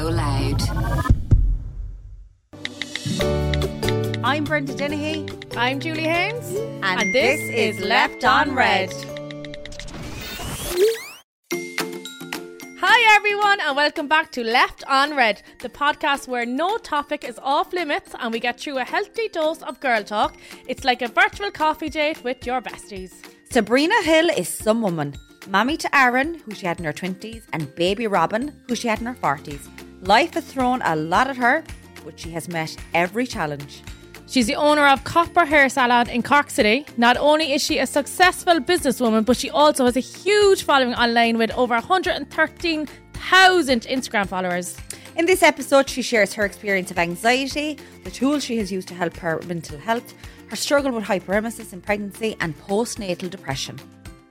loud. I'm Brenda Dennehy. I'm Julie Haynes. And this is Left on Red. Hi everyone and welcome back to Left on Red, the podcast where no topic is off limits and we get through a healthy dose of girl talk. It's like a virtual coffee date with your besties. Sabrina Hill is some woman. Mammy to Aaron, who she had in her 20s, and baby Robin, who she had in her 40s. Life has thrown a lot at her, but she has met every challenge. She's the owner of Copper Hair Salon in Cork City. Not only is she a successful businesswoman, but she also has a huge following online with over 113,000 Instagram followers. In this episode, she shares her experience of anxiety, the tools she has used to help her mental health, her struggle with hyperemesis in pregnancy, and postnatal depression.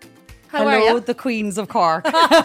How are you? The Queens of Cork.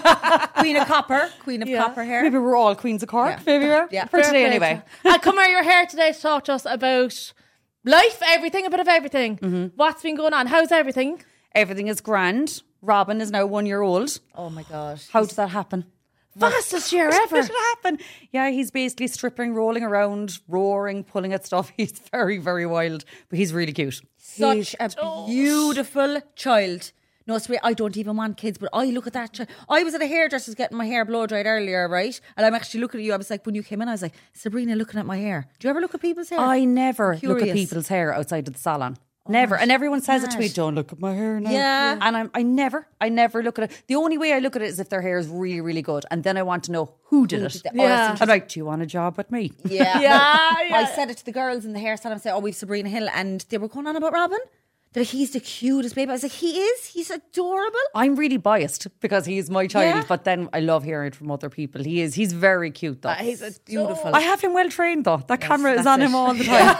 Queen of Copper Hair. Maybe we're all Queens of Cork. Yeah. Maybe we're. Yeah. For today anyway. Come here, you're here today to talk to us about life, everything, a bit of everything. Mm-hmm. What's been going on? How's everything? Everything is grand. Robin is now 1 year old. Oh my God. How did that happen? Fastest year How ever. did it happen? Yeah, he's basically stripping, rolling around, roaring, pulling at stuff. He's very, very wild, but he's really cute. Such a beautiful child. No, Sabrina, I don't even want kids, but I look at that child. I was at a hairdresser's getting my hair blow dried earlier, right? And I'm actually looking at you. I was like, when you came in, I was like, Sabrina, looking at my hair. Do you ever look at people's hair? I never look Curious. at people's hair outside of the salon. Never. And everyone says it to me, don't look at my hair now. Yeah. And I never look at it. The only way I look at it is if their hair is really, really good. And then I want to know who did it. Yeah. I'm like, do you want a job with me? Yeah. Yeah. I said it to the girls in the hair salon. I said, we've Sabrina Hill. And they were going on about Robin. That he's the cutest baby. I was like, he is? He's adorable. I'm really biased because he's my child, Yeah. but then I love hearing it from other people. He's very cute though. He's Beautiful. I have him well trained though. That camera is that's on it. him all the time.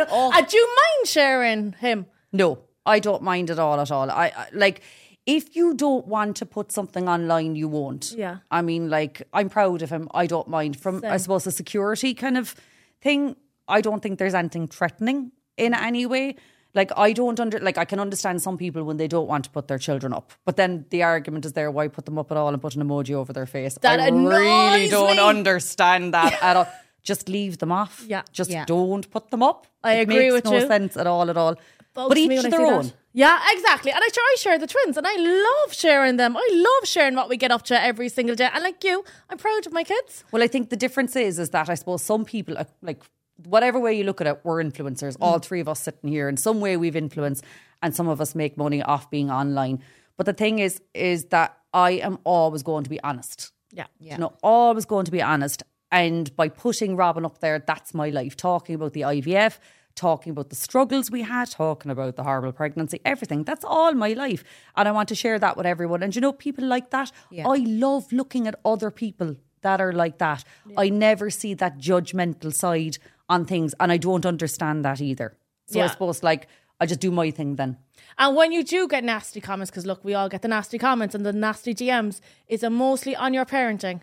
Do you mind sharing him? No, I don't mind at all. I like, if you don't want to put something online, you won't. Yeah. I mean, like, I'm proud of him. I don't mind. From, I suppose, a security kind of thing, I don't think there's anything threatening in any way. Like, I can understand some people when they don't want to put their children up. But then the argument is there, why put them up at all and put an emoji over their face? That I really annoys don't me. understand that at all. Just leave them off. Yeah. Just Yeah. don't put them up. I agree with It makes you. no sense at all. Bugs But me each when to I their see own. that. Yeah, exactly. And I share the twins and I love sharing them. I love sharing what we get up to every single day. And like you, I'm proud of my kids. Well, I think the difference is that I suppose some people, like, whatever way you look at it, we're influencers. All three of us sitting here, in some way we've influence, and some of us make money off being online. But the thing is that I am always going to be honest. Yeah. You know, always going to be honest. And by putting Robin up there, that's my life. Talking about the IVF, talking about the struggles we had, talking about the horrible pregnancy, everything. That's all my life. And I want to share that with everyone. And you know, people like that, Yeah. I love looking at other people that are like that. Yeah. I never see that judgmental side on things, and I don't understand that either. So I suppose, like, I just do my thing then. And when you do get nasty comments, because look, we all get the nasty comments and the nasty DMs, is it mostly on your parenting?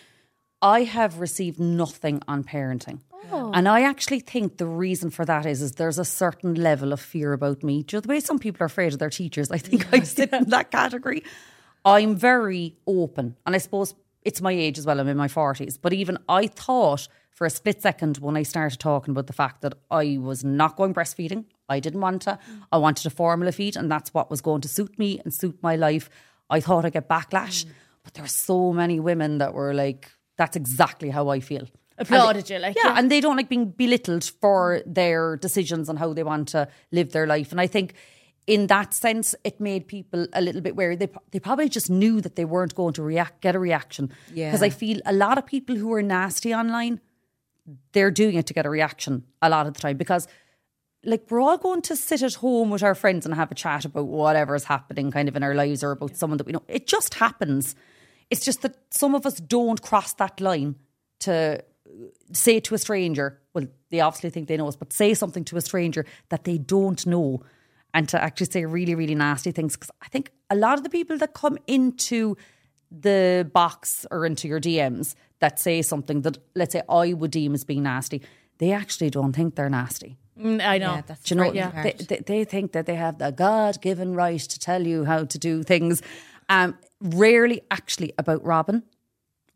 I have received nothing on parenting. Oh. And I actually think the reason for that is there's a certain level of fear about me. Do you know the way some people are afraid of their teachers? I think I sit in that category. I'm very open. And I suppose it's my age as well. I'm in my 40s. But even I thought for a split second when I started talking about the fact that I was not going breastfeeding. I didn't want to. I wanted a formula feed, and that's what was going to suit me and suit my life. I thought I'd get backlash. But there were so many women that were like, that's exactly how I feel. Applauded you, like. Yeah, and they don't like being belittled for their decisions and how they want to live their life. And I think in that sense, it made people a little bit wary. They probably just knew that they weren't going to get a reaction. Yeah. Because I feel a lot of people who are nasty online, they're doing it to get a reaction a lot of the time. Because like, we're all going to sit at home with our friends and have a chat about whatever is happening kind of in our lives or about someone that we know. It just happens. It's just that some of us don't cross that line to say to a stranger, well, they obviously think they know us, but say something to a stranger that they don't know, and to actually say really, really nasty things. Because I think a lot of the people that come into the box or into your DMs that say something that, let's say, I would deem as being nasty, they actually don't think they're nasty. I know. Yeah, that's Do you know, yeah. they think that they have the God-given right to tell you how to do things. Rarely actually about Robin.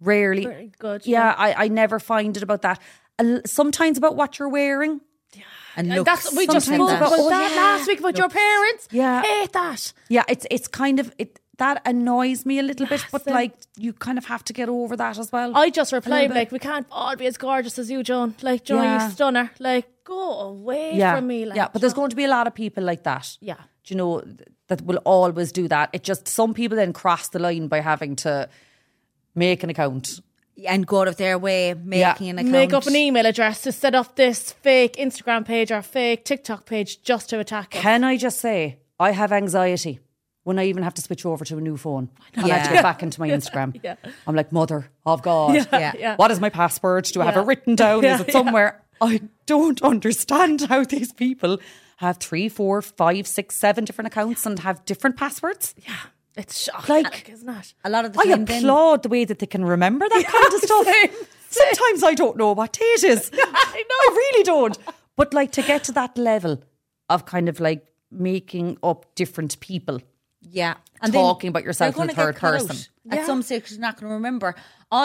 Rarely. Very good. Yeah, I never find it about that. Sometimes about what you're wearing. And And looks, that's we just spoke sometimes about about- that yeah. last week about your parents. Yeah. Hate that. Yeah, it's kind of that annoys me a little bit, but Yes. like you kind of have to get over that as well. I just replied bit. like, we can't all be as gorgeous as you, Joan. Like, Joan, Yeah. you stunner. Like, go away yeah, from me. Like, yeah, but there's going to be a lot of people like that. Yeah. Do you know, that will always do that. It just, some people then cross the line by having to make an account. and go out of their way making an account. make up an email address to set up this fake Instagram page or fake TikTok page just to attack us. Can I just say, I have anxiety when I even have to switch over to a new phone and I have to Yeah. get back into my Instagram. Yeah. I'm like, Mother of God. Yeah. What is my password? Do I have it written down? Is it somewhere? I don't understand how these people have 3, 4, 5, 6, 7 different accounts and have different passwords. Yeah. It's shocking, Like- isn't it? A lot of the I time then, applaud the way that they can remember that kind of stuff. Sometimes I don't know what day it is. I really don't. But like to get to that level of kind of like making up different people. yeah, Talking about yourself they're in the gonna third get cut person. out. At some stage, you're not going to remember.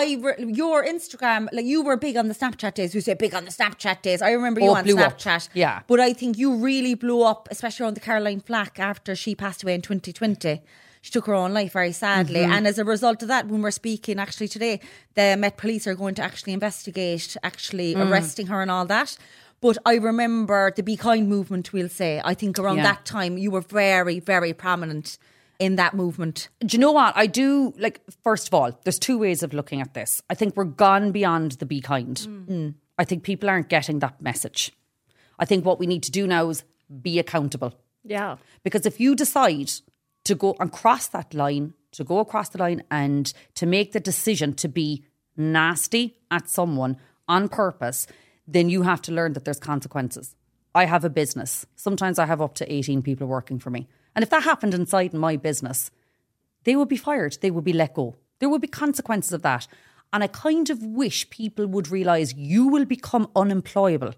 Your Instagram, like you were big on the Snapchat days. You say big on the Snapchat days. I remember you on blew up. Snapchat. Yeah. But I think you really blew up, especially around the Caroline Flack after she passed away in 2020. She took her own life very sadly. Mm-hmm. And as a result of that, when we're speaking actually today, the Met Police are going to actually investigate arresting her and all that. But I remember the Be Kind movement, we'll say. I think around Yeah. that time, you were very, very prominent in that movement. Do you know what? I do, like, first of all, there's two ways of looking at this. I think we're gone beyond the be kind. I think people aren't getting that message. I think what we need to do now is be accountable. Yeah. Because if you decide to go and cross that line, to go across the line and to make the decision to be nasty at someone on purpose, then you have to learn that there's consequences. I have a business. Sometimes I have up to 18 people working for me. And if that happened inside my business, they would be fired. They would be let go. There would be consequences of that. And I kind of wish people would realise you will become unemployable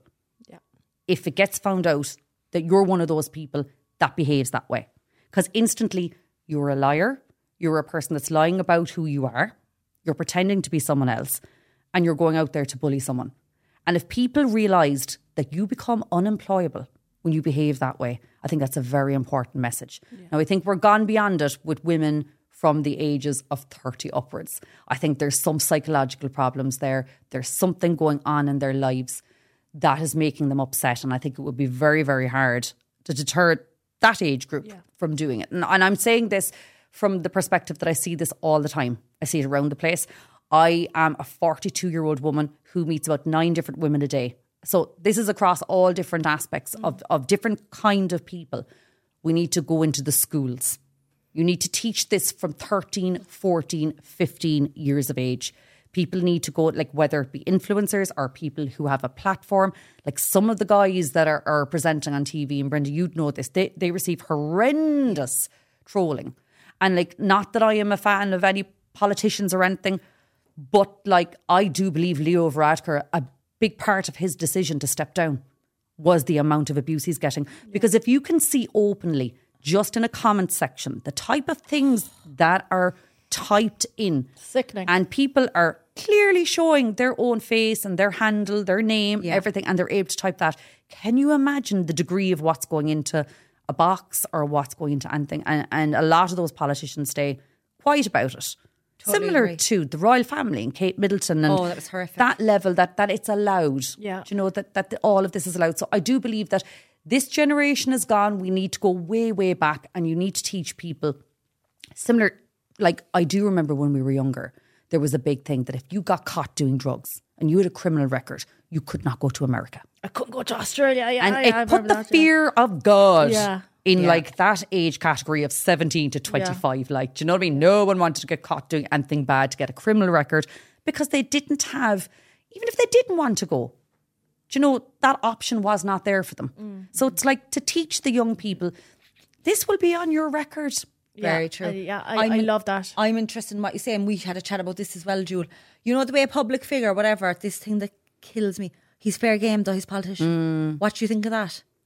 if it gets found out that you're one of those people that behaves that way. Because instantly you're a liar, you're a person that's lying about who you are, you're pretending to be someone else, and you're going out there to bully someone. And if people realised that you become unemployable when you behave that way, I think that's a very important message. Now, I think we're gone beyond it with women from the ages of 30 upwards. I think there's some psychological problems there. There's something going on in their lives that is making them upset. And I think it would be very, very hard to deter that age group from doing it. And I'm saying this from the perspective that I see this all the time. I see it around the place. I am a 42-year-old woman who meets about 9 different women a day. So this is across all different aspects of different kind of people. We need to go into the schools. You need to teach this from 13, 14, 15 years of age. People need to go, like whether it be influencers or people who have a platform. Like some of the guys that are presenting on TV, and Brenda, you'd know this, they receive horrendous trolling. And like, not that I am a fan of any politicians or anything, but like I do believe Leo Varadkar, a big part of his decision to step down was the amount of abuse he's getting. Because if you can see openly, just in a comment section, the type of things that are typed in. Sickening. And people are clearly showing their own face and their handle, their name, everything, and they're able to type that. Can you imagine the degree of what's going into a box or what's going into anything? And a lot of those politicians stay quiet about it. Totally Similar agree. to the royal family and Kate Middleton. And that was horrific. that level that it's allowed. Yeah. Do you know, that all of this is allowed. So I do believe that this generation is gone. We need to go way, way back, and you need to teach people similar. Like, I do remember when we were younger, there was a big thing that if you got caught doing drugs and you had a criminal record, you could not go to America. I couldn't go to Australia. Yeah, And I it put remember the that, fear of God in Yeah. like that age category of 17 to 25. Like, do you know what I mean? No one wanted to get caught doing anything bad, to get a criminal record, because they didn't have, even if they didn't want to go, do you know, that option was not there for them. So it's like to teach the young people, this will be on your record. Very true. I love that. I'm interested in what you say, and we had a chat about this as well, Jewel. You know, the way a public figure, whatever, this thing that kills me. He's fair game, though, he's a politician. What do you think of that?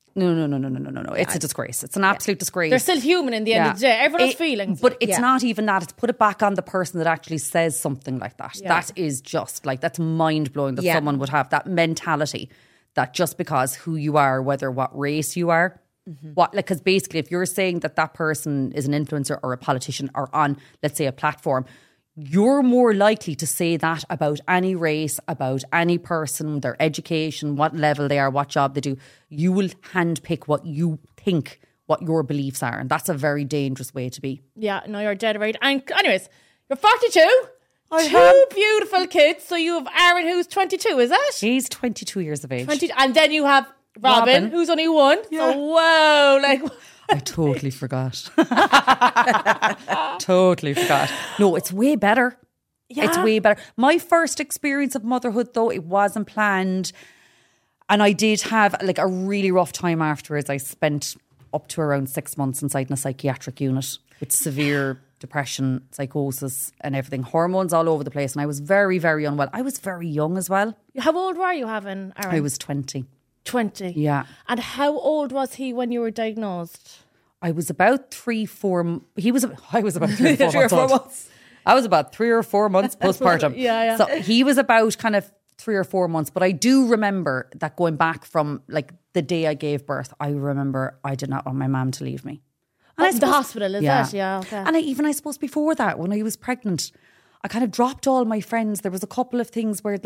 No. It's a disgrace. It's an absolute disgrace. They're still human in the end of the day. Everyone has feelings. But it's not even that. It's put it back on the person that actually says something like that. Yeah. That is just like, that's mind-blowing that someone would have that mentality that just because who you are, whether what race you are, because basically if you're saying that person is an influencer or a politician or on, let's say, a platform, you're more likely to say that about any race, about any person, their education, what level they are, what job they do. You will handpick what you think, what your beliefs are. And that's a very dangerous way to be. Yeah, no, you're dead right. And anyways, you're 42. Two beautiful kids. So you have Aaron, who's 22, is that? He's 22 years of age. And then you have Robin, who's only 1. Yeah. So, whoa, like... I totally forgot. Totally forgot. No, it's way better. Yeah. It's way better. My first experience of motherhood, though, it wasn't planned. And I did have like a really rough time afterwards. I spent up to around 6 months inside in a psychiatric unit with severe depression, psychosis and everything. Hormones all over the place. And I was very, very unwell. I was very young as well. How old were you having, Aaron? I was 20. 20. Yeah. And how old was he when you were diagnosed? I was about 3-4. I was about 3 or 4 months. I was about 3 or 4 months postpartum. Yeah. So he was about kind of 3 or 4 months. But I do remember that going back from like the day I gave birth, I remember I did not want my mom to leave me. And the hospital, is that? Yeah, okay. And I suppose before that, when I was pregnant, I kind of dropped all my friends. There was a couple of things where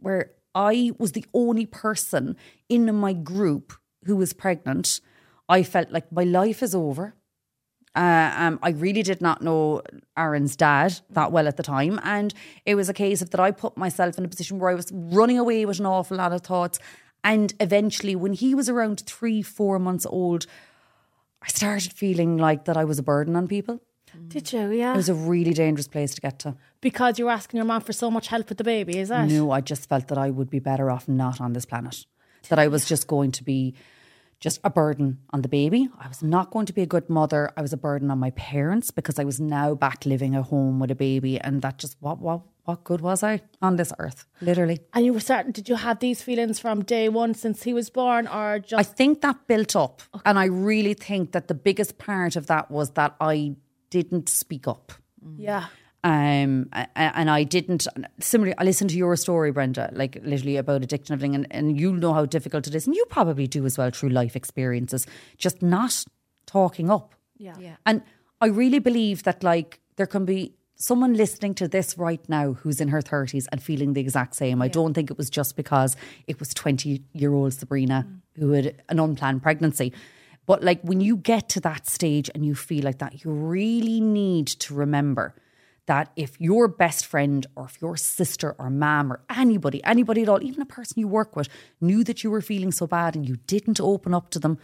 I was the only person in my group who was pregnant. I felt like my life is over. I really did not know Aaron's dad that well at the time. And it was a case of that I put myself in a position where I was running away with an awful lot of thoughts. And eventually, when he was around 3-4 months old, I started feeling like that I was a burden on people. Did you? Yeah. It was a really dangerous place to get to. Because you were asking your mom for so much help with the baby, is that? No, I just felt that I would be better off not on this planet. That I was just going to be just a burden on the baby. I was not going to be a good mother. I was a burden on my parents because I was now back living at home with a baby. And that just, what good was I on this earth? Literally. And you were certain, did you have these feelings from day one since he was born or just? I think that built up. Okay. And I really think that the biggest part of that was that I didn't speak up. Yeah. And I didn't. Similarly, I listened to your story, Brenda, like literally about addiction and everything, and you know how difficult it is, and you probably do as well through life experiences, just not talking up. Yeah. And I really believe that like there can be someone listening to this right now who's in her 30s and feeling the exact same. I don't think it was just because it was 20-year-old Sabrina who had an unplanned pregnancy. But like when you get to that stage and you feel like that, you really need to remember that if your best friend or if your sister or mom or anybody at all, even a person you work with, knew that you were feeling so bad and you didn't open up to them,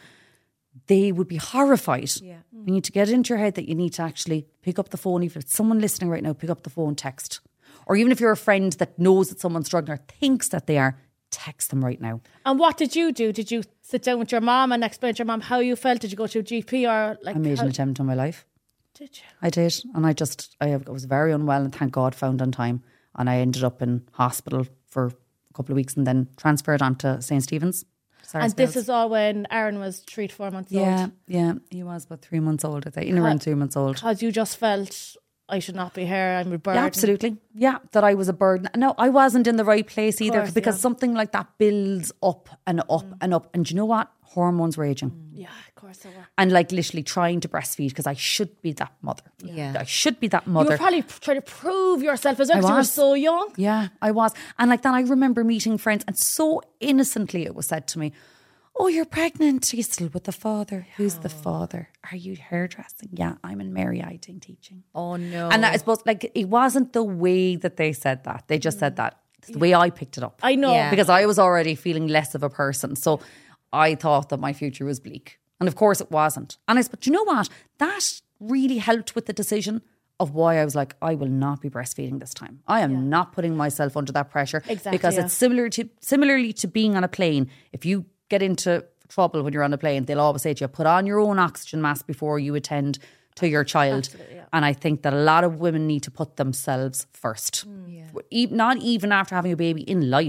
they would be horrified. Yeah. You need to get it into your head that you need to actually pick up the phone. If it's someone listening right now, pick up the phone, text. Or even if you're a friend that knows that someone's struggling or thinks that they are, text them right now. And what did you do? Did you sit down with your mom and explain to your mom how you felt? Did you go to a GP or like? I made an attempt on my life. Did you? I did. And I was very unwell and thank God found on time. And I ended up in hospital for a couple of weeks and then transferred on to St. Stephen's. And this is all when Aaron was 3-4 months old? Yeah. He was about 3 months old, I think. Around 3 months old. Because you just felt, I should not be here, I'm a burden. Yeah, absolutely. Yeah, that I was a burden. No, I wasn't in the right place either because something like that builds up and up and up. And do you know what? Hormones raging. Yeah, of course they were. And like literally trying to breastfeed because I should be that mother. Yeah. I should be that mother. You were probably trying to prove yourself as well because you were so young. Yeah, I was. And like that, I remember meeting friends and so innocently it was said to me, oh, you're pregnant. Are you still with the father? Who's the father? Are you hairdressing? Yeah, I'm in Mary Eiting teaching. Oh, no. And I suppose like it wasn't the way that they said that. They just said that. It's the way I picked it up. I know. Because I was already feeling less of a person. So I thought that my future was bleak. And of course it wasn't. And but you know what? That really helped with the decision of why I was like, I will not be breastfeeding this time. I am not putting myself under that pressure. Exactly. Because it's similarly to being on a plane. If you get into trouble when you're on a plane, they'll always say to you, put on your own oxygen mask before you attend to your child. And I think that a lot of women need to put themselves first. Not even after having a baby, in life.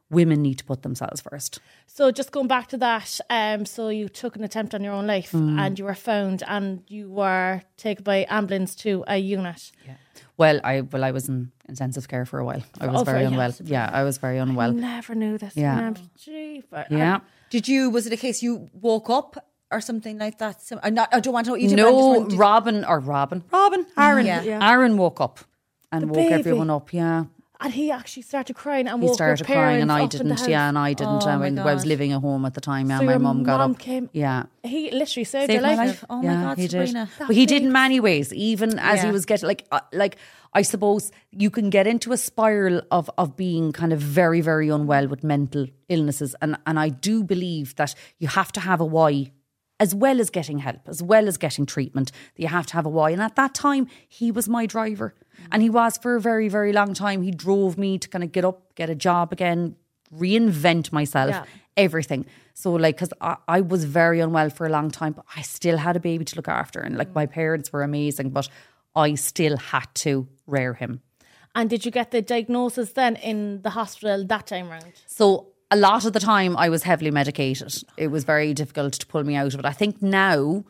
women need to put themselves first. So just going back to that, so you took an attempt on your own life and you were found and you were taken by ambulance to a unit. Yeah. Well, I was in intensive care for a while. I was very unwell. Yeah, I was very unwell. I never knew this. Yeah. Yeah. Was it a case you woke up or something like that? I don't want to know what you did. No, but I Robin, Aaron. Yeah. Aaron woke up and woke baby. everyone up, yeah. And he actually started crying and He woke started your parents crying and I up in the didn't, house. yeah, and I didn't. Oh, my I was God. living at home at the time, yeah, So my your mum got mum up. came. Yeah. He literally saved Saved your my life. life. Oh my Yeah, God, he did. Sabrina. But he did in many ways, even as he Yeah. was getting like I suppose you can get into a spiral of being kind of very, very unwell with mental illnesses. And I do believe that you have to have a why, as well as getting help, as well as getting treatment, that you have to have a why. And at that time, he was my driver. And he was for a very, very long time. He drove me to kind of get up, get a job again, reinvent myself, everything. So like, because I was very unwell for a long time, but I still had a baby to look after. And like my parents were amazing, but I still had to rear him. And did you get the diagnosis then in the hospital that time round? So a lot of the time I was heavily medicated. It was very difficult to pull me out of it. I think now,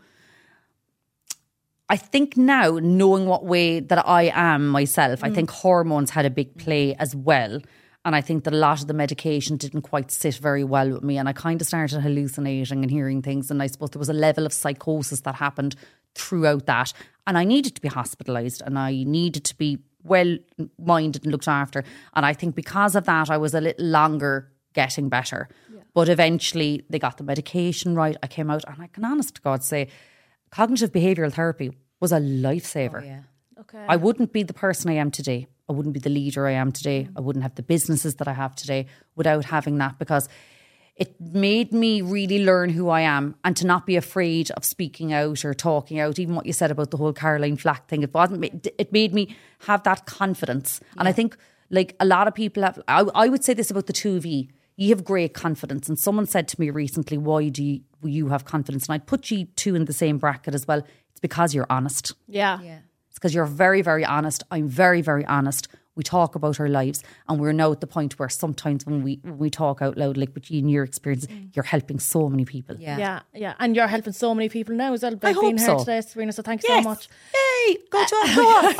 knowing what way that I am myself, I think hormones had a big play as well. And I think that a lot of the medication didn't quite sit very well with me. And I kind of started hallucinating and hearing things. And I suppose there was a level of psychosis that happened throughout that. And I needed to be hospitalised and I needed to be well-minded and looked after. And I think because of that, I was a little longer getting better. Yeah. But eventually they got the medication right. I came out and I can honest to God say cognitive behavioural therapy was a lifesaver. Oh, yeah. Okay. I wouldn't be the person I am today. I wouldn't be the leader I am today. I wouldn't have the businesses that I have today without having that, because it made me really learn who I am and to not be afraid of speaking out or talking out. Even what you said about the whole Caroline Flack thing, it made me have that confidence. Yeah. And I think like a lot of people have, I would say this about the two of you. You have great confidence. And someone said to me recently, why do you have confidence? And I'd put you two in the same bracket as well. It's because you're honest. Yeah. It's because you're very, very honest. I'm very, very honest. We talk about our lives and we're now at the point where sometimes when we talk out loud, like with you and your experience, you're helping so many people. Yeah. And you're helping so many people now as well by I hope being here so. today, Sabrina. So thanks so much. Hey, go on.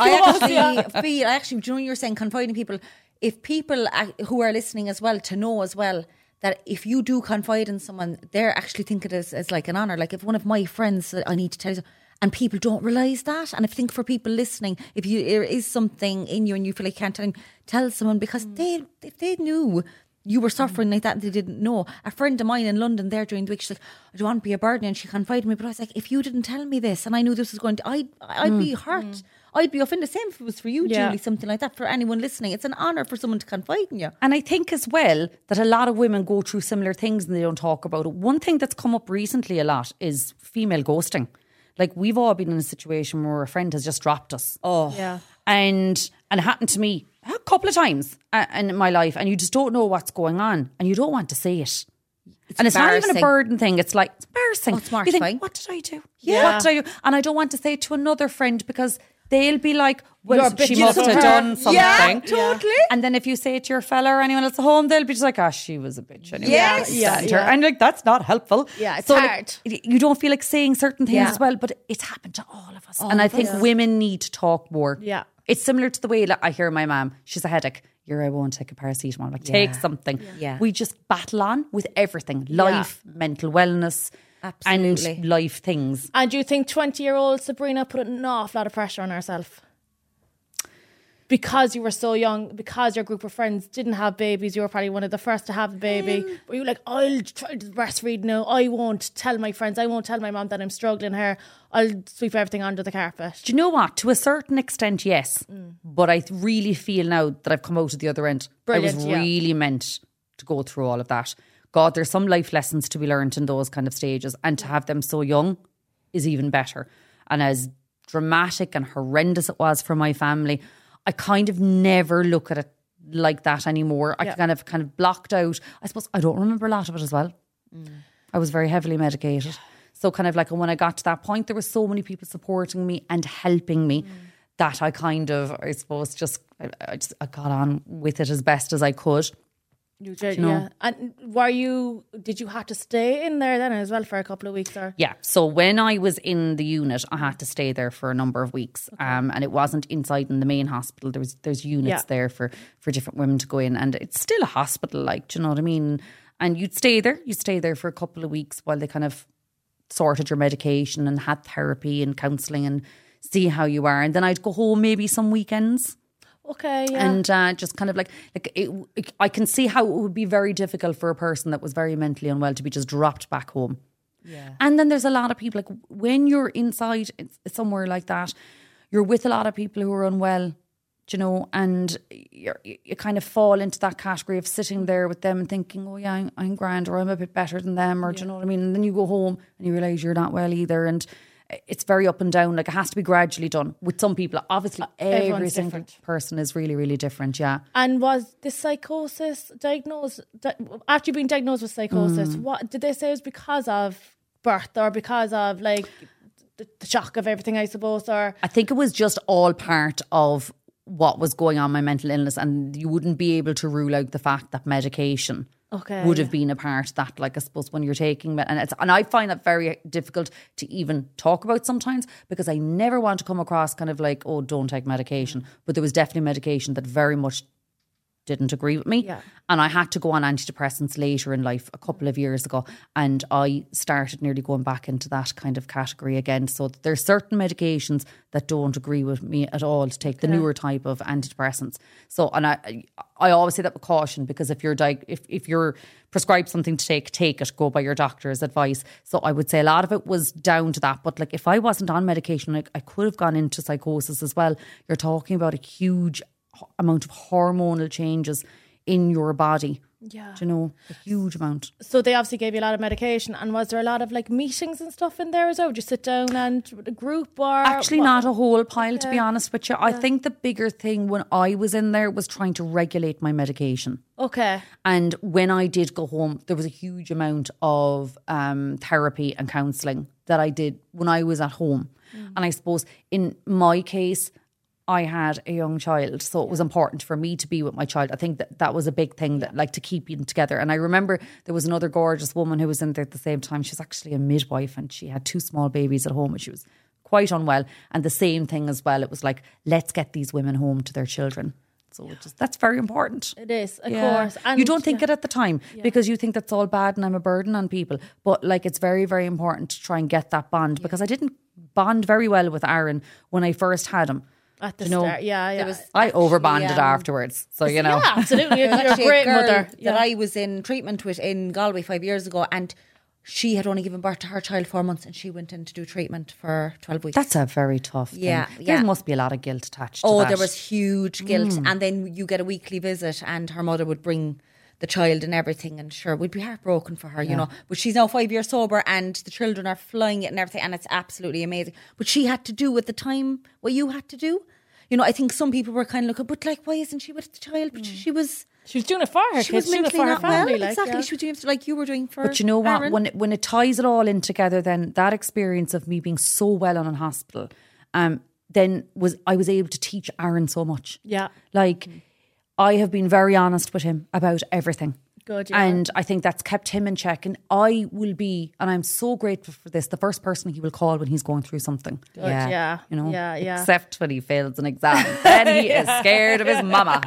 I actually, do you know, you're saying confiding people. If people who are listening as well, to know as well that if you do confide in someone, they're actually thinking it as like an honour. Like if one of my friends, I need to tell you, and people don't realise that. And I think for people listening, if there is something in you and you feel like you can't tell someone, because if they knew you were suffering like that and they didn't know. A friend of mine in London there during the week, she's like, I don't want to be a burden, and she confided in me, but I was like, if you didn't tell me this and I knew this was going to, I'd be hurt. I'd be offended. Same if it was for you, Julie, something like that. For anyone listening, it's an honour for someone to confide in you. And I think as well that a lot of women go through similar things and they don't talk about it. One thing that's come up recently a lot is female ghosting. Like we've all been in a situation where a friend has just dropped us. Oh. Yeah. And it happened to me a couple of times in my life, and you just don't know what's going on and you don't want to say it. And it's not even a burden thing. It's like, it's embarrassing. Oh, it's you mortifying. think, what did I do? What did I do? And I don't want to say it to another friend because they'll be like, well, she must have done something. Yeah, totally. And then if you say it to your fella or anyone else at home, they'll be just like, she was a bitch anyway. Yes. And like, that's not helpful. Yeah, it's so hard. Like, you don't feel like saying certain things as well, but it's happened to all of us. And I think women need to talk more. Yeah. It's similar to the way I hear my mum, she's a headache. I won't take a paracetamol. I'm like, take something. Yeah. We just battle on with everything. Life, mental wellness, Absolutely. and life things. And do you think 20-year-old Sabrina put an awful lot of pressure on herself? Because you were so young, because your group of friends didn't have babies, you were probably one of the first to have a baby. Were you like, I'll try to breastfeed now. I won't tell my friends. I won't tell my mum that I'm struggling here. I'll sweep everything under the carpet. Do you know what? To a certain extent, yes. But I really feel now that I've come out of the other end. Brilliant, I was really meant to go through all of that. God, there's some life lessons to be learned in those kind of stages. And to have them so young is even better. And as dramatic and horrendous it was for my family, I kind of never look at it like that anymore. I kind of blocked out. I suppose I don't remember a lot of it as well. I was very heavily medicated. So kind of like when I got to that point, there were so many people supporting me and helping me that I kind of, I suppose, I got on with it as best as I could. You did, You know? yeah. And did you have to stay in there then as well for a couple of weeks? Or Yeah. So when I was in the unit, I had to stay there for a number of weeks. And it wasn't inside in the main hospital. There's units there for different women to go in. And it's still a hospital, like, do you know what I mean? And you'd stay there for a couple of weeks while they kind of sorted your medication and had therapy and counselling and see how you are. And then I'd go home maybe some weekends. Okay, yeah. And just kind of like I can see how it would be very difficult for a person that was very mentally unwell to be just dropped back home. Yeah. And then there's a lot of people, like when you're inside somewhere like that, you're with a lot of people who are unwell, you know, and you kind of fall into that category of sitting there with them and thinking, oh yeah, I'm grand, or I'm a bit better than them, or do you know what I mean? And then you go home and you realise you're not well either. And it's very up and down. Like, it has to be gradually done with some people. Obviously, every Everyone's single different. person is really, really different. Yeah. And was this psychosis diagnosed after you've been diagnosed with psychosis? What did they say it was because of birth or because of like the shock of everything, I suppose? Or I think it was just all part of what was going on, my mental illness, and you wouldn't be able to rule out the fact that medication would have been a part of that, like, I suppose, when you're taking and I find that very difficult to even talk about sometimes, because I never want to come across kind of like, oh, don't take medication. But there was definitely medication that very much didn't agree with me. Yeah. And I had to go on antidepressants later in life, a couple of years ago, and I started nearly going back into that kind of category again. So there's certain medications that don't agree with me at all to take, the newer type of antidepressants. So, and I always say that with caution, because if you're prescribed something to take it, go by your doctor's advice. So I would say a lot of it was down to that. But like, if I wasn't on medication, like, I could have gone into psychosis as well. You're talking about a huge amount of hormonal changes in your body. yeah. Do you know, a huge amount. So they obviously gave you a lot of medication, and was there a lot of like meetings and stuff in there as well? Would you sit down and with a group or Actually, not a whole pile, to be honest with you. I think the bigger thing when I was in there was trying to regulate my medication. Okay. And when I did go home, there was a huge amount of therapy and counselling that I did when I was at home. And I suppose in my case, I had a young child, so it was important for me to be with my child. I think that was a big thing, that like to keep you together. And I remember there was another gorgeous woman who was in there at the same time. She was actually a midwife, and she had 2 small babies at home, and she was quite unwell. And the same thing as well. It was like, let's get these women home to their children. So that's very important. It is, of course. And you don't think it at the time, because you think that's all bad and I'm a burden on people. But like, it's very, very important to try and get that bond, because I didn't bond very well with Aaron when I first had him. at the start, yeah. I overbonded afterwards. So, you know. Yeah, absolutely. You're a Actually, great girl mother. that I was in treatment with in Galway 5 years ago, and she had only given birth to her child 4 months, and she went in to do treatment for 12 weeks. That's a very tough thing. Yeah, There must be a lot of guilt attached to Oh, that. there was huge guilt. And then you get a weekly visit, and her mother would bring the child and everything, and sure, we'd be heartbroken for her, you know. But she's now 5 years sober, and the children are flying it and everything, and it's absolutely amazing. But she had to do at the time what you had to do. You know, I think some people were kind of looking, but like, why isn't she with the child? But she was doing it for her she kids. was She was doing it mentally for her not family. well. Like, Exactly. yeah. She was doing it like you were doing for But you know what? Aaron. When it ties it all in together, then that experience of me being so well in hospital, then I was able to teach Aaron so much. Yeah. Like, I have been very honest with him about everything. Good, yeah. And I think that's kept him in check. And I will be, and I'm so grateful for this, the first person he will call when he's going through something. Good, yeah. You know, Yeah. except when he fails an exam. Then he is scared of his mama.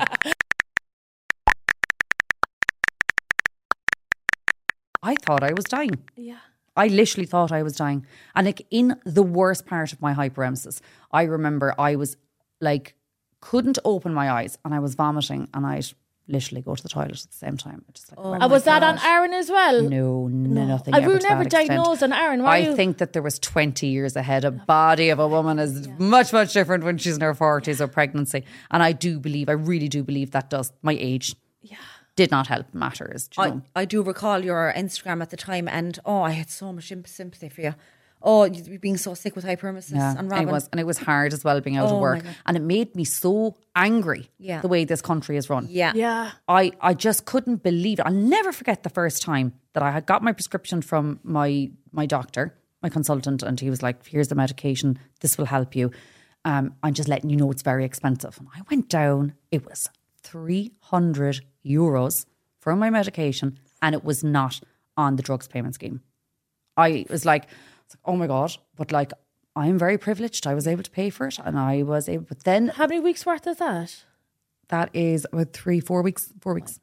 I thought I was dying. Yeah. I literally thought I was dying. And like, in the worst part of my hyperemesis, I remember I was like, couldn't open my eyes, and I was vomiting, and I'd literally go to the toilet at the same time. Just like, And was that on Aaron as well? no, nothing. I ever were to never that extent. diagnosed on Aaron, were you? I think that there was 20 years ahead. A body of a woman is much, much different when she's in her 40s or pregnancy. And I really do believe that does. My age did not help matters. Do you know? I do recall your Instagram at the time, and I had so much sympathy for you. Oh, you being so sick with hyperemesis and Robin. And it was hard as well being out of Oh, work. my God. And it made me so angry Yeah. the way this country is run. Yeah. Yeah. I just couldn't believe it. I'll never forget the first time that I had got my prescription from my doctor, my consultant, and he was like, here's the medication, this will help you. I'm just letting you know it's very expensive. And I went down, it was €300 for my medication and it was not on the drugs payment scheme. I was like, oh my God, but like, I'm very privileged. I was able to pay for it and I was able, but then How many weeks worth is that? that is about 4 weeks. 4 weeks.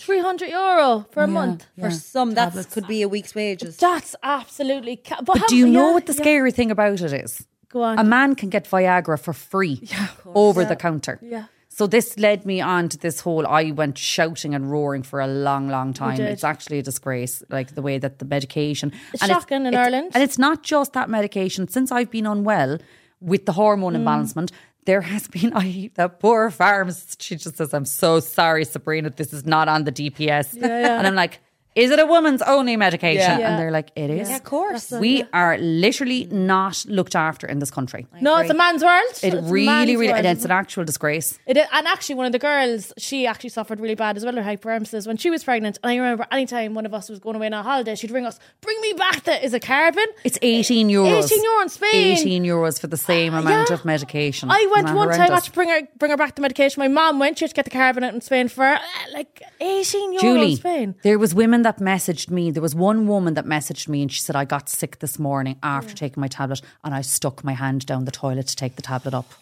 €300 for a month. For some, that could be a week's wages. That's absolutely. But do you know what the scary thing about it is? Go on. A man can get Viagra for free over the counter. Yeah. So this led me on to this whole, I went shouting and roaring for a long, long time. did. It's actually a disgrace, like the way that the medication. It's shocking in Ireland. And it's not just that medication. Since I've been unwell with the hormone imbalancement, there has been, the poor pharmacist, she just says, I'm so sorry, Sabrina, this is not on the DPS. And I'm like, is it a woman's only medication? Yeah. And they're like, it is. Yeah, of course. We are literally not looked after in this country. No, it's a man's world. It It's a really, man's really, world. and it's an actual disgrace. It is, and actually, one of the girls, she actually suffered really bad as well with hyperemesis when she was pregnant. And I remember anytime one of us was going away on a holiday, she'd ring us, bring me back the, is it carbon? It's €18. €18 in Spain. €18 for the same amount of medication. I went Isn't that one time horrendous? to bring her back the medication. My mum went, she had to get the carbon out in Spain for like €18 in Julie, Spain. there was women that messaged me. There was one woman that messaged me and she said, I got sick this morning after taking my tablet and I stuck my hand down the toilet to take the tablet up.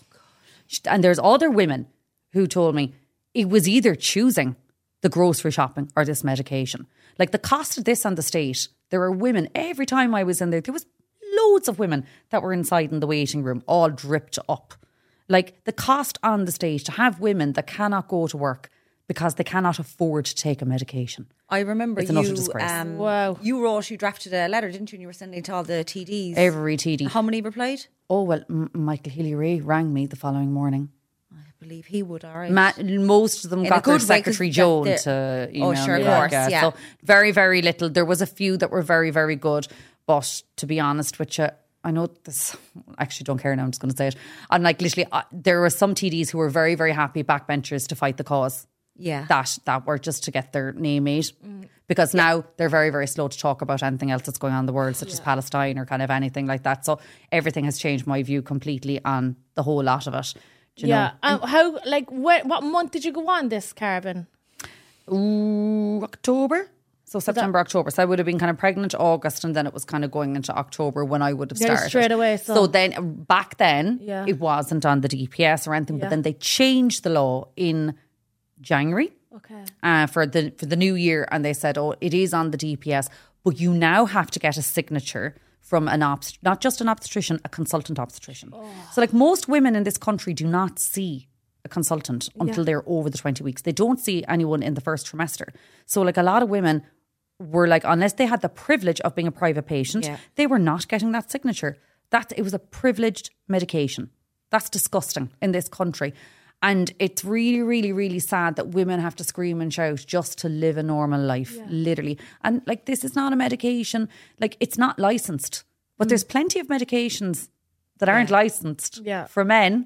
And there's other women who told me it was either choosing the grocery shopping or this medication. Like the cost of this on the state, there were women, every time I was in there was loads of women that were inside in the waiting room, all dripped up. Like the cost on the state to have women that cannot go to work because they cannot afford to take a medication. I remember It's an utter disgrace. Wow. You drafted a letter, didn't you? And you were sending it to all the TDs. Every TD. How many replied? Oh, well, Michael Healy-Rae rang me the following morning. I believe he would, all right. Most of them In a got their good way, 'cause Secretary that Joan they're- to email Oh, sure, me of back, course, yeah. So very, very little. There was a few that were very, very good. But to be honest with you, I know this, I actually don't care now, I'm just going to say it. And like literally, there were some TDs who were very, very happy backbenchers to fight the cause. Yeah. That were just to get their name made. Because now they're very, very slow to talk about anything else that's going on in the world, such as Palestine or kind of anything like that. So everything has changed my view completely on the whole lot of it. Do you know? How, like, what month did you go on this carbon? Ooh, October. So September, October. So I would have been kind of pregnant August and then it was kind of going into October when I would have Yeah, started. straight away, so- So then back then Yeah. it wasn't on the DPS or anything, Yeah. but then they changed the law in January. Okay. For the new year, and they said, oh, it is on the DPS, but you now have to get a signature from not just an obstetrician, a consultant obstetrician. So like most women in this country do not see a consultant until they're over the 20 weeks. They don't see anyone in the first trimester. So like a lot of women were like, unless they had the privilege of being a private patient, they were not getting that signature. It was a privileged medication. That's disgusting in this country. And it's really, really, really sad that women have to scream and shout just to live a normal life, literally. And like, this is not a medication, like it's not licensed, but there's plenty of medications that aren't licensed for men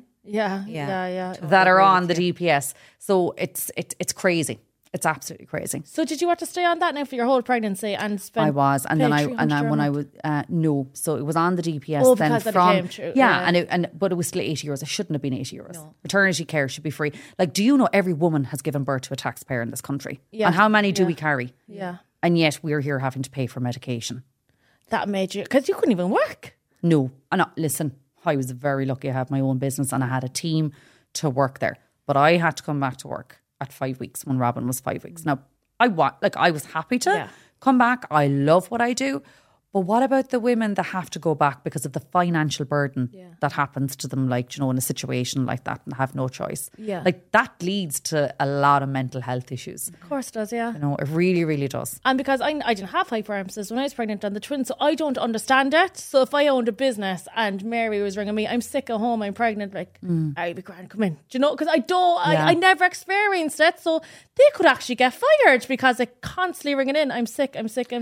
Yeah. that are on the DPS. So it's crazy. It's absolutely crazy. So did you want to stay on that now for your whole pregnancy and spend? I was, and then when I was no, so it was on the DPS. Then because that from came true. but it was still €80. It shouldn't have been €80. No. Maternity care should be free. Like, do you know every woman has given birth to a taxpayer in this country? Yeah. And how many do we carry? Yeah. And yet we're here having to pay for medication. That made you, because you couldn't even work. No, and listen, I was very lucky. I had my own business and I had a team to work there, but I had to come back to work at 5 weeks when Robin was 5 weeks. Now, I was happy to come back. I love what I do. But what about the women that have to go back because of the financial burden that happens to them, like, you know, in a situation like that and have no choice? Yeah. Like, that leads to a lot of mental health issues. Of course it does, yeah. You know, it really, really does. And because I didn't have hyperemesis when I was pregnant on the twins, so I don't understand it. So if I owned a business and Mary was ringing me, I'm sick at home, I'm pregnant, like, I'll be grand, come in. Do you know? Because I never experienced it. So they could actually get fired because they're constantly ringing in, I'm sick.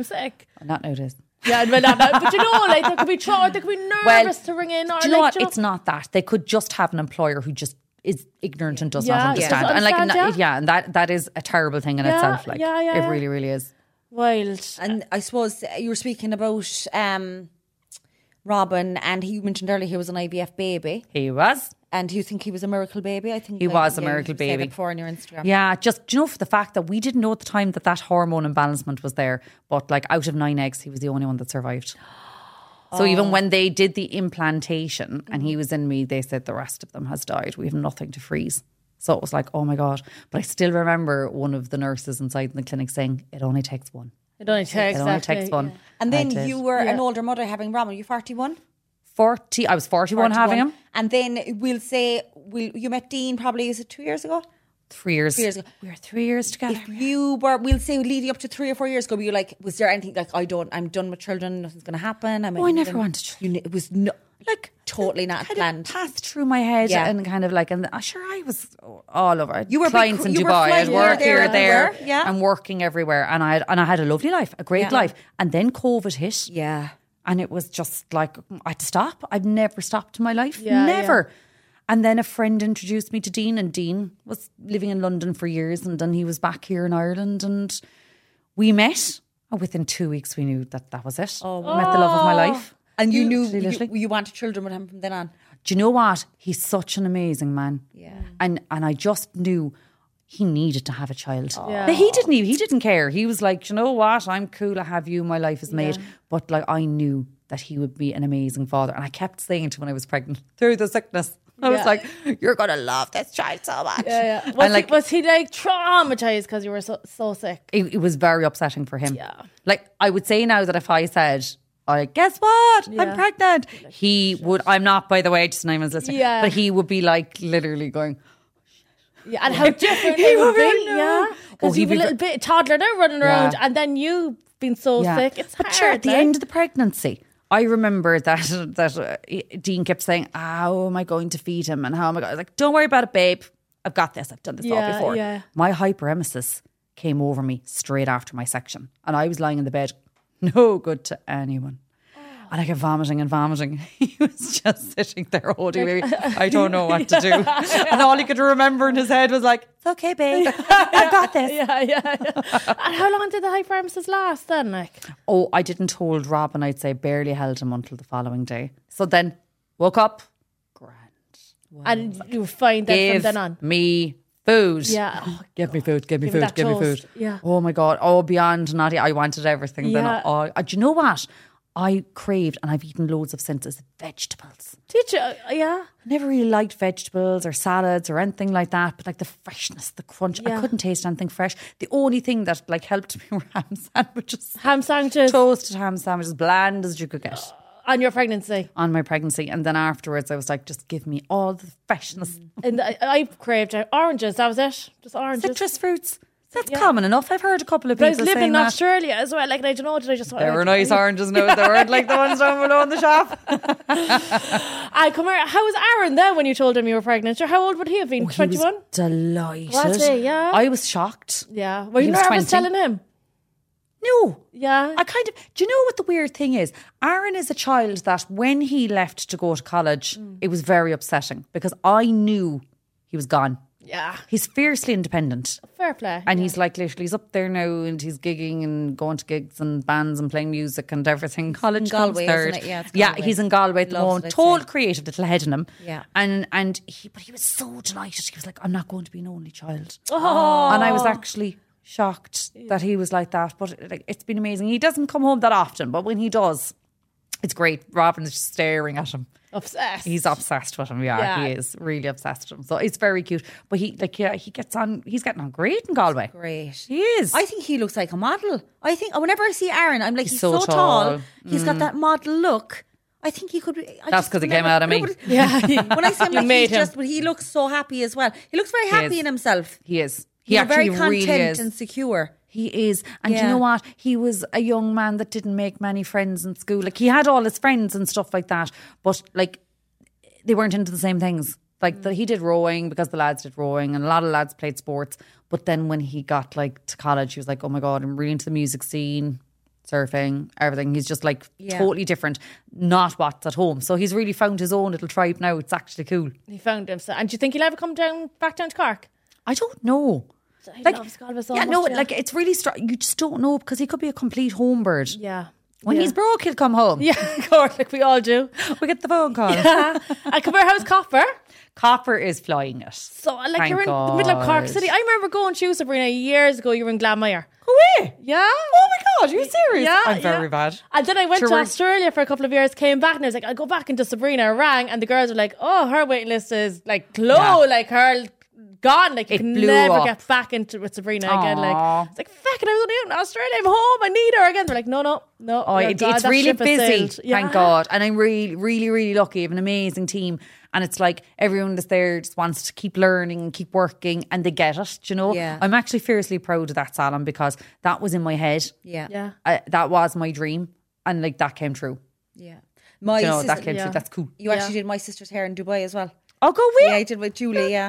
Not nowadays. Yeah, but you know, like they could be nervous to ring in. Or Do you know like, what? It's not that. They could just have an employer who just is ignorant and does not Yeah, understand. doesn't And like, understand, and that is a terrible thing in itself. Like, it really, really is. Wild. And I suppose you were speaking about Robin, and he mentioned earlier he was an IVF baby. He was. And you think he was a miracle baby? I think He was a miracle you said baby. it before on your Instagram. Yeah, just, do you know, for the fact that we didn't know at the time that hormone imbalancement was there, but like out of 9 eggs, he was the only one that survived. So even when they did the implantation and he was in me, they said the rest of them has died. We have nothing to freeze. So it was like, oh my God. But I still remember one of the nurses inside in the clinic saying, it only takes one. It only takes, It only takes one. And then I did. you were an older mother having Ram. Were you 41? 40, I was 41 having him. And then we'll say, you met Dean probably, is it 2 years ago? 3 years. 3 years ago. We were 3 years together. If you were, we'll say leading up to 3 or 4 years ago, were you like, was there anything like, I'm done with children, nothing's going to happen? I never wanted children. It was like totally not kind planned. of passed through my head and kind of like, and sure, I was all over. I had You were clients in you were Dubai. flying I'd work here, here, there, everywhere, yeah. and working everywhere. And I had a lovely life, a great life. And then COVID hit. Yeah. And it was just like, I had to stop. I've never stopped in my life. Yeah, Never. And then a friend introduced me to Dean, and Dean was living in London for years, and then he was back here in Ireland, and we met. And within 2 weeks, we knew that was it. I met the love of my life. And you knew Literally. you wanted children with him from then on. Do you know what? He's such an amazing man. Yeah. And I just knew he needed to have a child. Yeah. But he didn't care. He was like, you know what? I'm cool. I have you. My life is made. But like, I knew that he would be an amazing father. And I kept saying to him when I was pregnant, through the sickness, I was like, you're going to love this child so much. Yeah. Was he like traumatized because you were so sick? It was very upsetting for him. Yeah. Like, I would say now that if I said, guess what? I'm Yeah. pregnant. He would, I'm not, by the way, just so anyone's listening. Yeah. But he would be like literally going, Yeah, and how different He it would would be. be, no. Yeah. Because he'd you've a be little bit toddler now running around, Yeah. and then you've been so sick. It's but hard. sure, at the like. end of the pregnancy, I remember that Dean kept saying, how am I going to feed him? And how am I going? I was like, don't worry about it, babe. I've got this. I've done this all Yeah, before. yeah. My hyperemesis came over me straight after my section. And I was lying in the bed, no good to anyone. And I kept vomiting and vomiting. He was just sitting there holding me. I don't know what to do. And all he could remember in his head was like, it's okay, babe. I've got this. Yeah. And how long did the hyperemesis last then? Like, Oh, I didn't hold Rob, and I'd say barely held him until the following day. So then woke up, grand. and you were fine then from Give then on. me food. Yeah. Oh, Give me food, give me Give me food, that give me toast. food. Yeah. Oh my God. Oh, beyond naughty. I wanted everything. Yeah. Then do you know what? I craved, and I've eaten loads of since, is vegetables. Did you? Yeah. I never really liked vegetables or salads or anything like that, but like the freshness, the crunch, I Yeah. couldn't taste anything fresh. The only thing that like helped me were ham sandwiches. Ham sandwiches Toasted ham sandwiches, bland as you could get on your pregnancy. on my pregnancy. And then afterwards I was like, just give me all the freshness. And I craved oranges. That was it. Just oranges. Citrus fruits. That's common enough. I've heard a couple of But I people was living saying in that. Australia as well. Like, I don't know. Did I just? They were nice oranges, no, they weren't like the ones down below in the shop. I come here. How was Aaron then when you told him you were pregnant? Or how old would he have been? He 21. was delighted. Was he? Yeah. I was shocked. Yeah. Were you He was nervous 20. telling him? No. Yeah. I kind of, do you know what the weird thing is? Aaron is a child that when he left to go to college, it was very upsetting because I knew he was gone. Yeah. He's fiercely independent. Fair play. And he's like literally, he's up there now and he's gigging and going to gigs and bands and playing music and everything. College comes Galway, third. isn't it? Yeah, it's Galway. He's in Galway at the Loves moment. it, I'd Total say. creative little head in him. Yeah. But he was so delighted. He was like, I'm not going to be an only child. Oh. And I was actually shocked that he was like that. But like, it's been amazing. He doesn't come home that often, but when he does, it's great. Robin is just staring at him. Obsessed. He's obsessed with him. Yeah, Yeah. he is really obsessed with him. So it's very cute. But he gets on. He's getting on great in Galway. Great. He is. I think he looks like a model. I think whenever I see Aaron, I'm like, he's so so tall. tall. He's got that model look. I think he could be. That's 'cause he came out of me. Yeah. When I see him, You like, made he's him. but he looks so happy as well. He looks very is. happy in himself. He is. He He's actually very content really is. and secure. He is. And Yeah. you know what? He was a young man that didn't make many friends in school. Like he had all his friends and stuff like that. But like they weren't into the same things. Like he did rowing because the lads did rowing and a lot of lads played sports. But then when he got like to college, he was like, oh my God, I'm really into the music scene, surfing, everything. He's just like totally different, not what's at home. So he's really found his own little tribe now. It's actually cool. He found him. And do you think he'll ever come back down to Cork? I don't know. He Like, loves Galway so yeah, much, no, like it's really you just don't know because he could be a complete home bird. Yeah. When he's broke, he'll come home. Yeah, of course, like we all do. We get the phone call. And come here, how's Copper? Copper is flying it. So, like, Thank you're in God. the middle of Cork City. I remember going to you, Sabrina, years ago. You were in Glanmire. Go away. Yeah. Oh my God, are you serious? Yeah, I'm very bad. And then I went Sure, to we're- Australia for a couple of years, came back, and I was like, I'll go back into Sabrina. Rang, and the girls were like, oh, her waiting list is like low, Yeah. like her gone. Like you It can blew never up. get back into with Sabrina again. Like Aw. it's like, fuck it, I was only out in Australia. I'm home. I need her again. They're like, no. Oh, you're it's gone. That really ship has busy. sailed. Yeah. Thank God. And I'm really, really, really lucky. I have an amazing team. And it's like everyone that's there just wants to keep learning and keep working, and they get it, do you know? Yeah. I'm actually fiercely proud of that salon because that was in my head. Yeah. That was my dream. And like that came true. Yeah. My Do you know, sister, that came yeah. true. That's cool. you actually did my sister's hair in Dubai as well. Oh, go with Yeah, I did with Julie, yeah.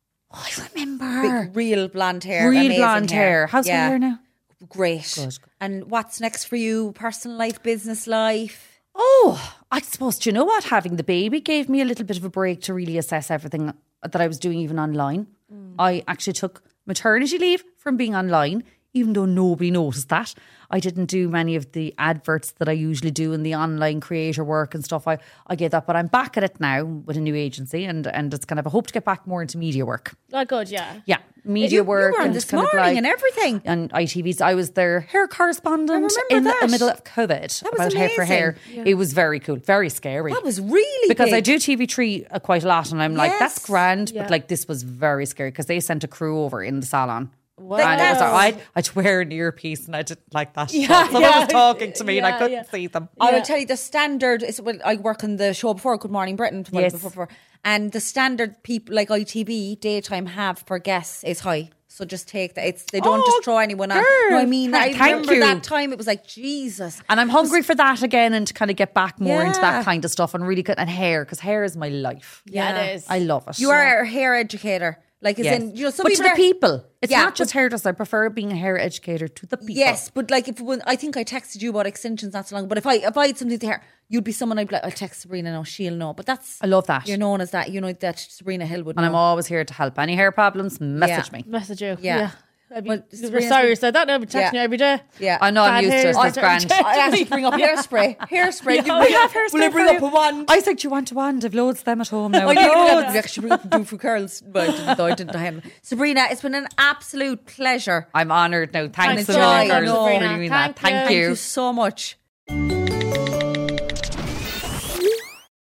I remember. Big, real blonde hair. Real amazing blonde hair. How's her hair now? Great. Good. And what's next for you? Personal life, business life? Oh, I suppose, do you know what? Having the baby gave me a little bit of a break to really assess everything that I was doing even online. I actually took maternity leave from being online, even though nobody noticed that. I didn't do many of the adverts that I usually do in the online creator work and stuff. I gave that, but I'm back at it now with a new agency, and it's kind of I hope to get back more into media work. Oh, good, yeah. Yeah, media work. You were on and This kind of Morning like- and everything. and ITV's. I was their hair correspondent I remember in the that. middle of COVID That was about hair for hair. amazing. It was very cool, very scary. That was really because big. I do TV3 quite a lot, and I'm like, Yes. that's grand, Yeah. but like this was very scary because they sent a crew over in the salon. Wow. And it was, that's- I'd wear an earpiece and I didn't like that. Yeah, Someone yeah. was talking to me and I Yeah, couldn't yeah. see them. I Yeah. will tell you the standard is well, I work on the show before Good Morning Britain Yes. before, and the standard people like ITV daytime have for guests is high. So just take that. They don't Oh, just throw anyone on. girl. No, I mean, I Thank remember you. that time. It was like Jesus. And I'm hungry for that again and to kind of get back more into Yeah. that kind of stuff and really good. And hair, because hair is my life. Yeah, it is. I love it. You are a hair educator, like as Yes. in some but to people the are- people. It's Yeah, not just hairdresser. I prefer being a hair educator to the people. Yes, but like when I think I texted you about extensions not so long. But if I had something to hair, you'd be someone I'd be like, I'll text Sabrina now, she'll know. But that's I love that. you're known as that. You know that Sabrina Hill would know. And I'm always here to help. Any hair problems, message Yeah. me. Message you. Yeah. I'd be, Well, we're Sabrina's sorry been- you said that. I'll be texting Yeah. you every day. Yeah. I know I'm Bad used to hair it. is That's starting grand. to I actually bring up hairspray. Hairspray. Yeah, we have hairspray Will I bring for up you? a wand? I said, do you want a wand? I've loads of them at home now. I did Loads. we actually bring up do for curls. But I didn't. I hadn't. Sabrina, it's been an absolute pleasure. I'm honoured now. Thanks Thanks, a million, Joy. girls, No. for doing that. Thank Thank Thank you. you so much.